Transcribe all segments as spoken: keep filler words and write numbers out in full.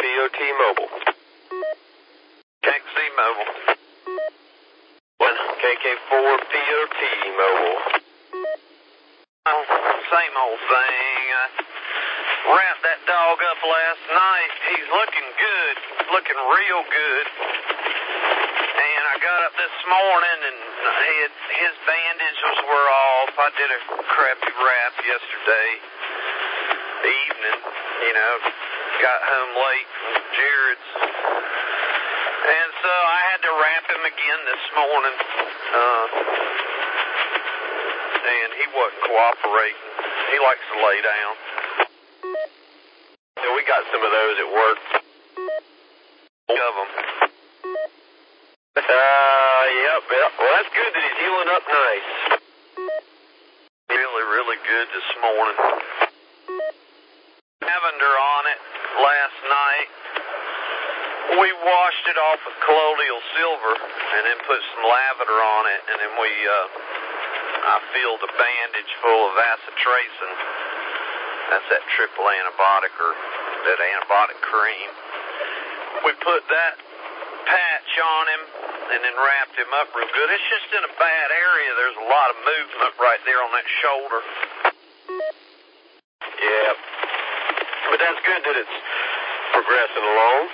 P O T Mobile. K C Mobile. One K K four P O T Mobile. Oh, same old thing. I wrapped that dog up last night. He's looking good, looking real good. And I got up this morning and his, his bandages were off. I did a crappy wrap yesterday evening, you know, got home late from Jared's. And so I had to wrap him again this morning. Uh, and he wasn't cooperating. He likes to lay down. Yeah, we got some of those at work. Of them. Uh, yep, yep. Well, that's good that he's healing up nice. Really, really good this morning. Lavender on it last night. We washed it off with colloidal silver and then put some lavender on it, and then we, uh, I filled a bandage full of acitracin. That's that triple antibiotic or that antibiotic cream. We put that patch on him and then wrapped him up real good. It's just in a bad area. There's a lot of movement right there on that shoulder. Yeah. But that's good that it's progressing along.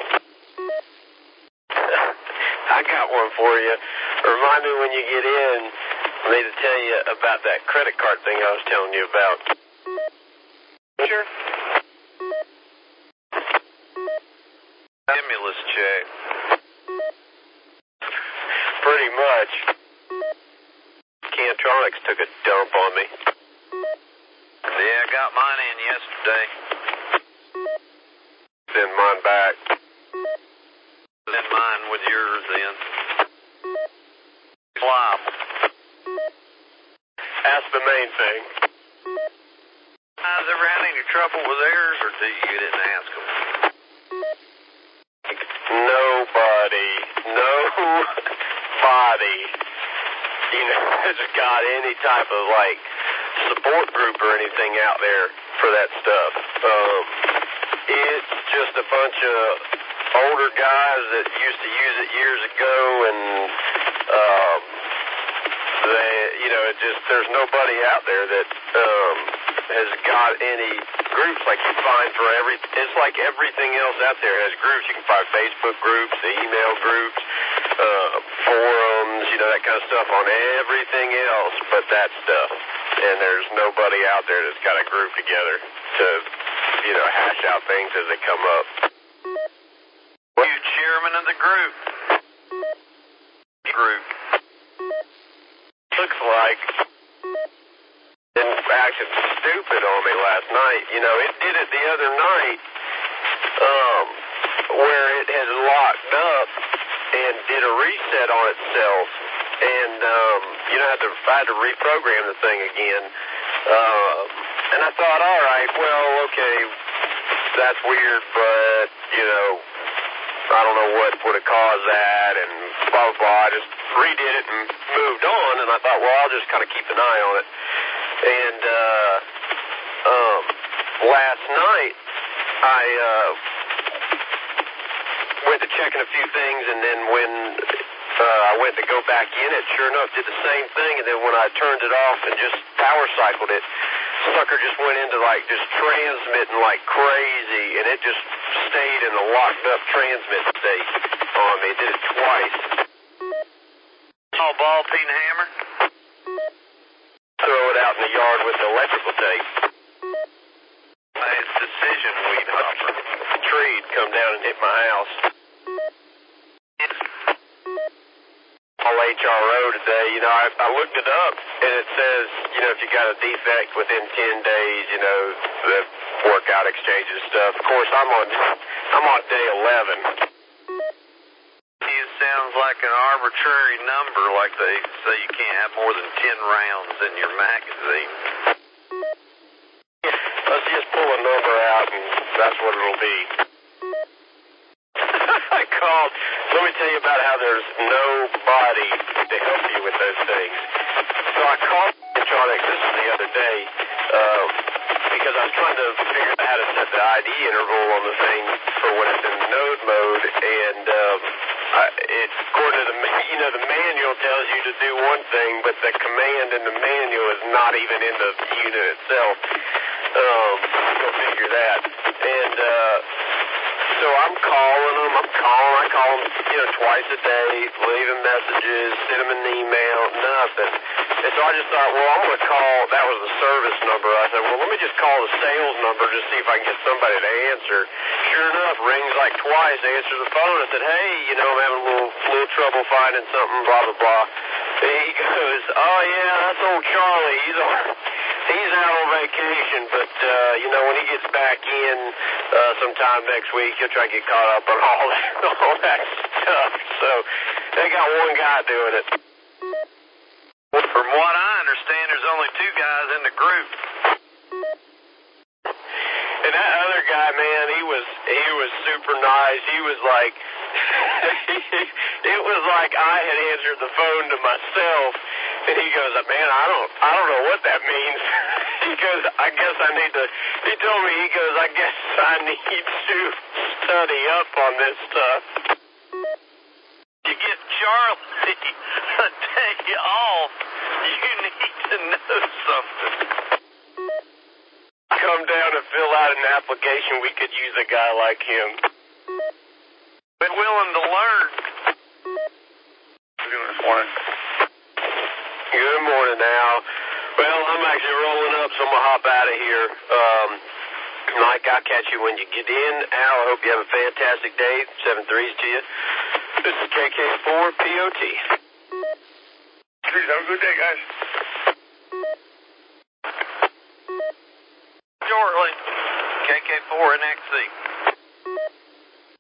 I got one for you. Remind me when you get in, I need to tell you about that credit card thing I was telling you about. Sure. Stimulus check. Pretty much. Cantronics took a dump on me. Yeah, I got mine in yesterday. Send mine back. Send mine with yours in. Liable. That's the main thing. Has ever had any trouble with theirs, or do you didn't ask them? Nobody, nobody, you know, has got any type of like support group or anything out there for that stuff. Um, it's just a bunch of older guys that used to use it years ago, and um, they, you know, it just there's nobody out there that um, has got any groups like you find for every. It's like everything else out there has groups. You can find Facebook groups, the email groups, uh, forums, you know, that kind of stuff on everything else but that stuff. And there's nobody out there that's got a group together to, you know, hash out things as they come up. You chairman of the group. Group. Looks like it acted stupid on me last night. You know, it did it the other night, um, where it had locked up and did a reset on itself. And, um, you know, I had to, I had to reprogram the thing again. Um, and I thought, all right, well, okay, that's weird, but, you know, I don't know what would have caused that, and blah, blah, blah. I just redid it and moved on, and I thought, well, I'll just kind of keep an eye on it. And, uh, um, last night, I, uh, went to checking a few things, and then when, uh, I went to go back in it, sure enough, did the same thing, and then when I turned it off and just power cycled it, sucker just went into, like, just transmitting like crazy, and it just stayed in a locked up transmit state on me. It did it twice. Oh, ball peen hammer? Throw it out in the yard with the electrical tape. Nice decision, weed hopper. A tree had come down and hit my house. On H R O today, you know, I, I looked it up, and it says, you know, if you got a defect within ten days, you know, the workout exchanges stuff. Of course, I'm on, I'm on day eleven. It sounds like an arbitrary number, like they say you can't have more than ten rounds in your magazine. Let's just pull a number out, and that's what it'll be. I called. Let me tell you about how there's nobody to help you with those things. So I called Cantronics, this was the other day, um, because I was trying to figure out how to set the I D interval on the thing for when it's in node mode, and um, I, it, according to the, you know, the manual tells you to do one thing, but the command in the manual is not even in the unit itself. Um, go figure that. And uh, so I'm calling them, I'm calling, I call them, you know, twice a day, leaving messages, send them an email, nothing. And so I just thought, well, I'm going to call, that was the service number. I said, well, let me just call the sales number to see if I can get somebody to answer. Sure enough, rings like twice, answers the phone. I said, hey, you know, I'm having a little, little trouble finding something, blah, blah, blah. And he goes, oh, yeah, that's old Charlie. He's on, he's out on vacation, but, uh, you know, when he gets back in uh, sometime next week, he'll try to get caught up on all that, all that stuff. So they got one guy doing it. Well, from what I understand, there's only two guys in the group. And that other guy, man, he was he was super nice. He was like, it was like I had answered the phone to myself. And he goes, man, I don't I don't know what that means. He goes, I guess I need to. He told me, he goes, I guess I need to study up on this stuff. You get Charlie a day off, you need to know something. Come down and fill out an application. We could use a guy like him. Been willing to learn. What are you doing this morning? Good morning now. Well, I'm actually rolling up, so I'm going to hop out of here. Um, Mike, I'll catch you when you get in. Al, I hope you have a fantastic day. Seven threes to you. This is K K four P O T. Please have a good day, guys. Shortly, K K four N X C.